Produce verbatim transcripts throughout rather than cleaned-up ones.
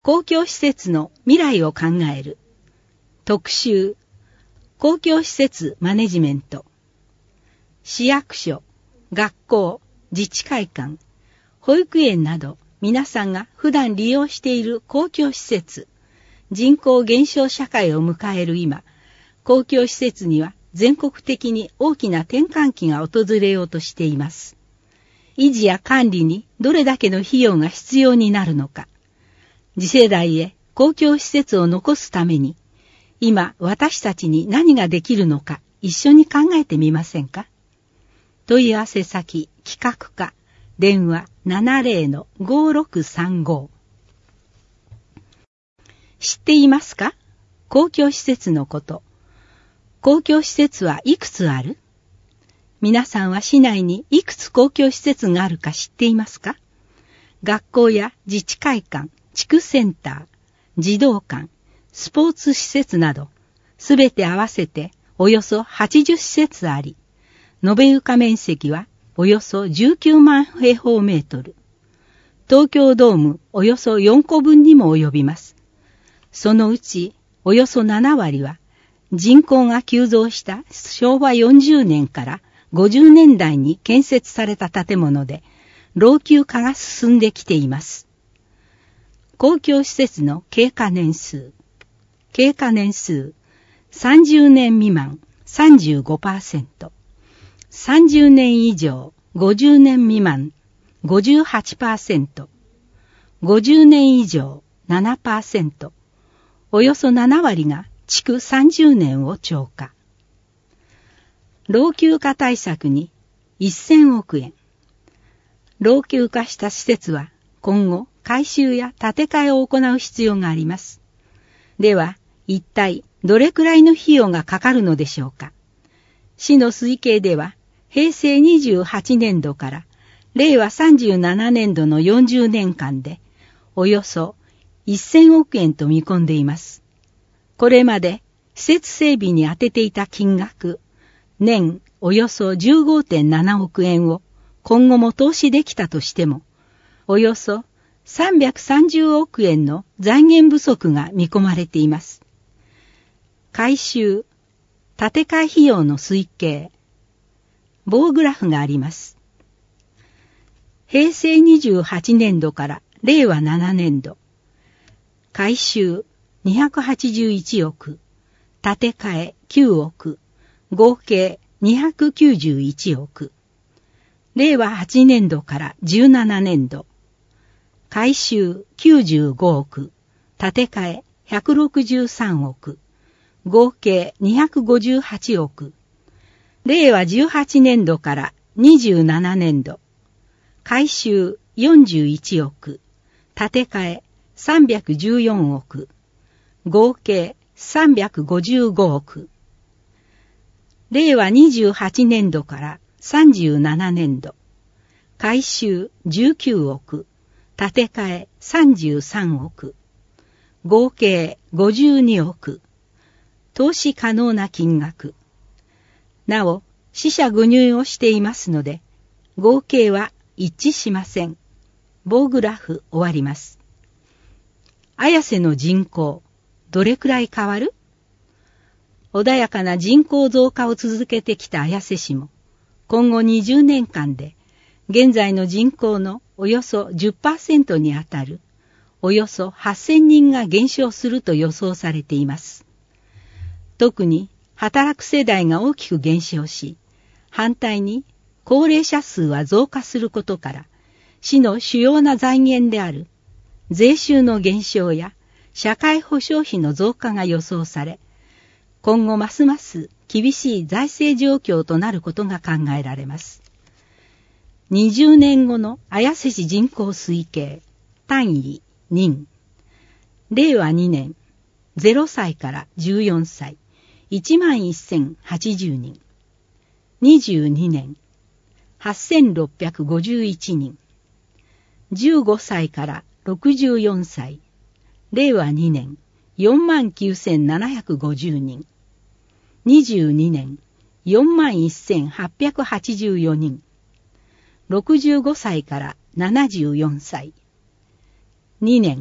公共施設の未来を考える特集、公共施設マネジメント。市役所、学校、自治会館、保育園など皆さんが普段利用している公共施設、人口減少社会を迎える今、公共施設には全国的に大きな転換期が訪れようとしています。維持や管理にどれだけの費用が必要になるのか。次世代へ公共施設を残すために、今私たちに何ができるのか一緒に考えてみませんか？問い合わせ先、企画課、電話 ななぜろのごろくさんご。知っていますか？公共施設のこと。公共施設はいくつある？皆さんは市内にいくつ公共施設があるか知っていますか？学校や自治会館、地区センター、児童館、スポーツ施設など、すべて合わせておよそはちじゅっ施設あり、延べ床面積はおよそじゅうきゅうまんへいほうメートル。東京ドームおよそよんこぶんにも及びます。そのうちおよそななわりは人口が急増したしょうわよんじゅうねんからごじゅうねんだいに建設された建物で老朽化が進んできています。公共施設の経過年数。経過年数さんじゅうねん未満 さんじゅうごパーセント、さんじゅうねん以上ごじゅうねん未満 ごじゅうはちパーセント、ごじゅうねん以上 ななパーセント、およそななわりが築さんじゅうねんを超過。老朽化対策にせんおくえん。老朽化した施設は今後改修や建て替えを行う必要があります。では一体どれくらいの費用がかかるのでしょうか。市の推計ではへいせいにじゅうはちねんどかられいわさんじゅうななねんどのよんじゅうねんかんでおよそせんおくえんと見込んでいます。これまで施設整備に充てていた金額、年およそ じゅうごてんななおくえんを今後も投資できたとしても、およそさんびゃくさんじゅうおくえんの財源不足が見込まれています。改修、建て替え費用の推計、棒グラフがあります。へいせいにじゅうはちねんどかられいわななねんど、改修にひゃくはちじゅういちおく、建て替えきゅうおく、合計にひゃくきゅうじゅういちおく。れいわはちねんどからじゅうななねんど、改修きゅうじゅうごおく、建て替えひゃくろくじゅうさんおく、合計にひゃくごじゅうはちおく。れいわじゅうはちねんどからにじゅうななねんど、改修よんじゅういちおく、建て替えさんびゃくじゅうよんおく、合計さんびゃくごじゅうごおく。れいわにじゅうはちねんどからさんじゅうななねんど、改修じゅうきゅうおく、建て替えさんじゅうさんおく、合計ごじゅうにおく。投資可能な金額。なお、四捨五入をしていますので、合計は一致しません。棒グラフ終わります。綾瀬の人口、どれくらい変わる？穏やかな人口増加を続けてきた綾瀬市も、今後にじゅうねんかんで、現在の人口のおよそ じゅっパーセント にあたる、およそはっせんにんが減少すると予想されています。特に働く世代が大きく減少し、反対に高齢者数は増加することから、市の主要な財源である税収の減少や社会保障費の増加が予想され、今後ますます厳しい財政状況となることが考えられます。にじゅうねんごの綾瀬市人口推計、単位、人。れいわにねん、ゼロさいからじゅうよんさい、いちまんせんはちじゅうにん。にじゅうにねん、はっせんろっぴゃくごじゅういちにん。じゅうごさいからろくじゅうよんさい、れいわにねん、よんまんきゅうせんななひゃくごじゅうにん。にじゅうにねん、よんまんせんはっぴゃくはちじゅうよにん。ろくじゅうごさいからななじゅうよんさい。にねん、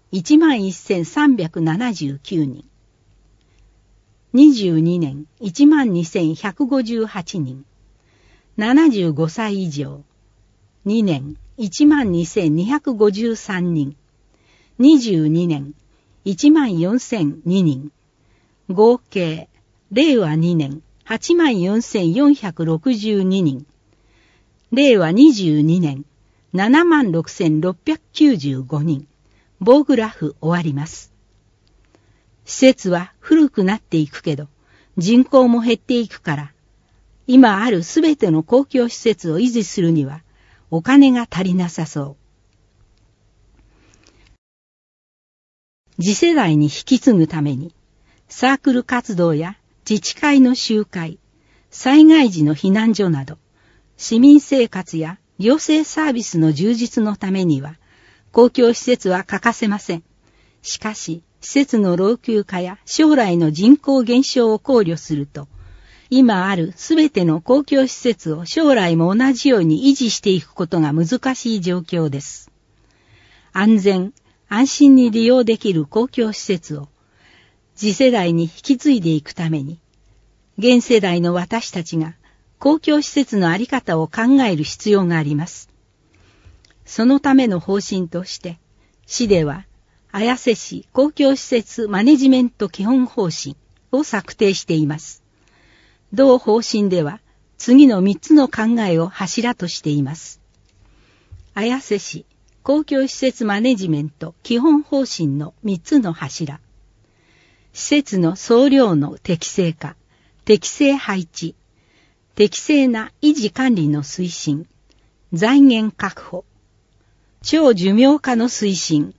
いちまんせんさんびゃくななじゅうきゅうにん。にじゅうにねん、いちまんにせんひゃくごじゅうはちにん。ななじゅうごさい以上、にねん、いちまんにせんにひゃくごじゅうさんにん。にじゅうにねん、いちまんよんせんににん。合計、れいわにねん、はちまんよんせんよんひゃくろくじゅうににん。れいわにじゅうにねん、ななまんろくせんろっぴゃくきゅうじゅうごにん。棒グラフ終わります。施設は古くなっていくけど、人口も減っていくから、今あるすべての公共施設を維持するには、お金が足りなさそう。次世代に引き継ぐために、サークル活動や自治会の集会、災害時の避難所など、市民生活や行政サービスの充実のためには、公共施設は欠かせません。しかし、施設の老朽化や将来の人口減少を考慮すると、今あるすべての公共施設を将来も同じように維持していくことが難しい状況です。安全、安心に利用できる公共施設を次世代に引き継いでいくために、現世代の私たちが公共施設の在り方を考える必要があります。そのための方針として、市では、綾瀬市公共施設マネジメント基本方針を策定しています。同方針では、次のみっつの考えを柱としています。綾瀬市公共施設マネジメント基本方針のみっつの柱。施設の総量の適正化、適正配置、適正な維持管理の推進、財源確保、長寿命化の推進。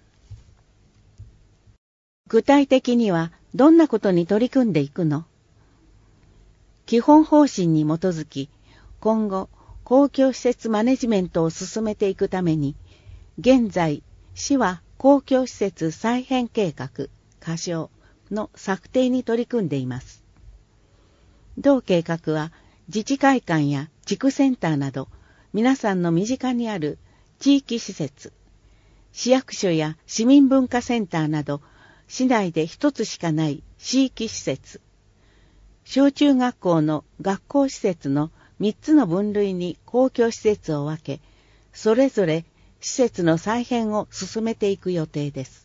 具体的にはどんなことに取り組んでいくの？基本方針に基づき、今後、公共施設マネジメントを進めていくために、現在、市は公共施設再編計画、仮称の策定に取り組んでいます。同計画は、自治会館や地区センターなど、皆さんの身近にある地域施設、市役所や市民文化センターなど、市内で一つしかない市域施設、小中学校の学校施設の三つの分類に公共施設を分け、それぞれ施設の再編を進めていく予定です。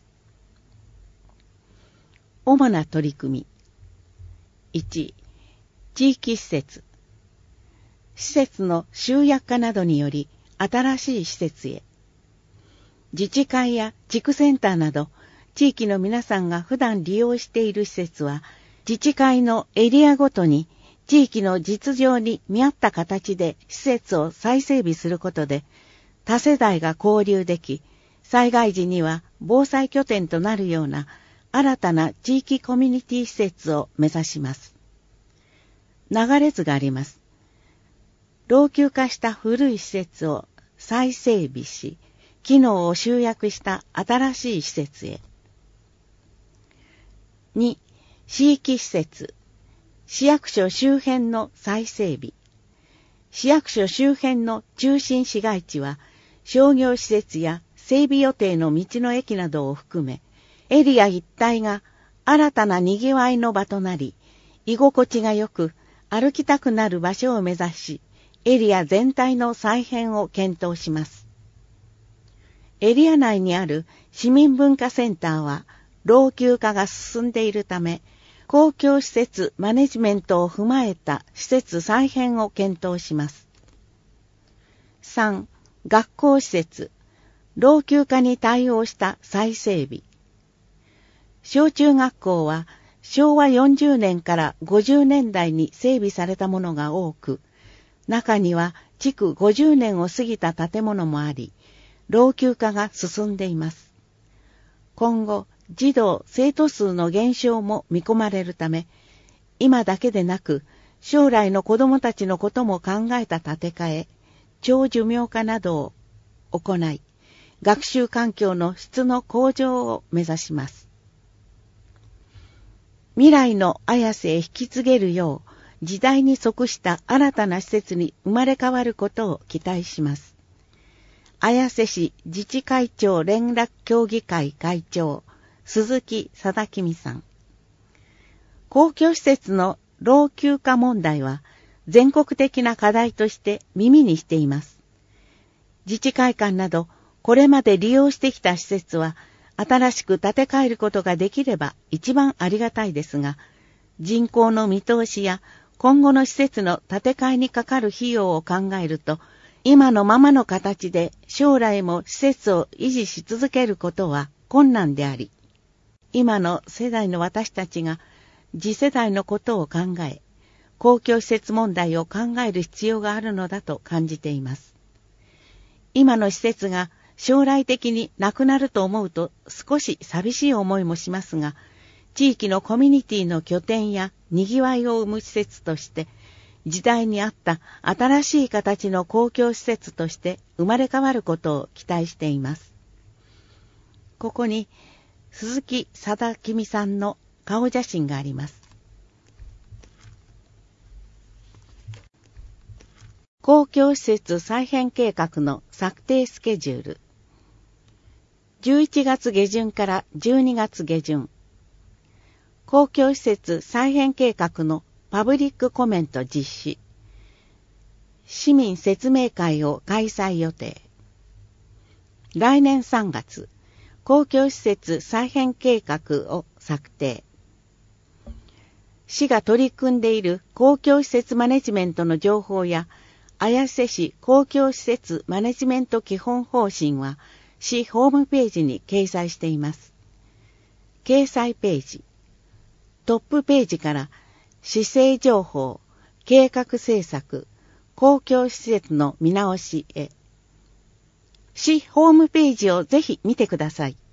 主な取り組み。いち、地域施設。施設の集約化などにより新しい施設へ。自治会や地区センターなど、地域の皆さんが普段利用している施設は、自治会のエリアごとに地域の実情に見合った形で施設を再整備することで、多世代が交流でき、災害時には防災拠点となるような新たな地域コミュニティ施設を目指します。流れ図があります。老朽化した古い施設を再整備し、機能を集約した新しい施設へ。に、市域施設。市役所周辺の再整備。市役所周辺の中心市街地は、商業施設や整備予定の道の駅などを含め、エリア一帯が新たな賑わいの場となり、居心地が良く歩きたくなる場所を目指し、エリア全体の再編を検討します。エリア内にある市民文化センターは老朽化が進んでいるため、公共施設マネジメントを踏まえた施設再編を検討します。さん、学校施設、老朽化に対応した再整備。小中学校はしょうわよんじゅうねんからごじゅうねんだいに整備されたものが多く、中には築ごじゅうねんを過ぎた建物もあり、老朽化が進んでいます。今後、児童・生徒数の減少も見込まれるため、今だけでなく、将来の子どもたちのことも考えた建て替え、長寿命化などを行い、学習環境の質の向上を目指します。未来の綾瀬へ引き継げるよう、時代に即した新たな施設に生まれ変わることを期待します。 綾瀬市自治会長連絡協議会会長、鈴木貞君さん。公共施設の老朽化問題は全国的な課題として耳にしています。自治会館などこれまで利用してきた施設は新しく建て替えることができれば一番ありがたいですが、人口の見通しや今後の施設の建て替えにかかる費用を考えると、今のままの形で将来も施設を維持し続けることは困難であり、今の世代の私たちが次世代のことを考え、公共施設問題を考える必要があるのだと感じています。今の施設が将来的になくなると思うと少し寂しい思いもしますが、地域のコミュニティの拠点や賑わいを生む施設として、時代に合った新しい形の公共施設として生まれ変わることを期待しています。ここに鈴木貞君さんの顔写真があります。公共施設再編計画の策定スケジュール。じゅういちがつげじゅんからじゅうにがつげじゅん。公共施設再編計画のパブリックコメント実施。市民説明会を開催予定。来年さんがつ、公共施設再編計画を策定。市が取り組んでいる公共施設マネジメントの情報や、綾瀬市公共施設マネジメント基本方針は、市ホームページに掲載しています。掲載ページ。トップページから市政情報、計画政策、公共施設の見直しへ。市ホームページをぜひ見てください。